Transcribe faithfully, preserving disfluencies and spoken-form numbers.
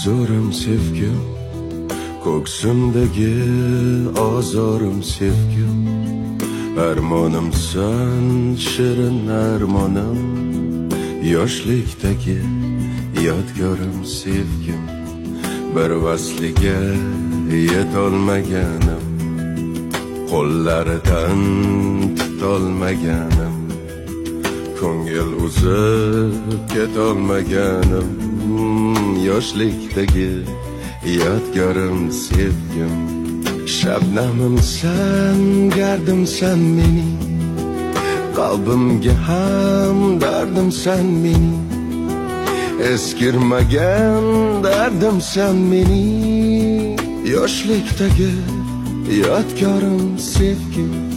zo'rim sevgim, ko'ksimdagi ozorim sevgim, armonimsan shirin armonim, yoshlikdagi yodgorim sevgim, bir vasliga yetolmaganim, qo'llaridan tutolmaganim, ko'ngil uzib ketolmaganim, yoshlikdagi yodgorim sevgim, shabnamimsan, gardimsan mening, qalbimga ham dardimsan mening, eskirmagan dardimsan mening, yoshlikdagi yodgorim sevgim.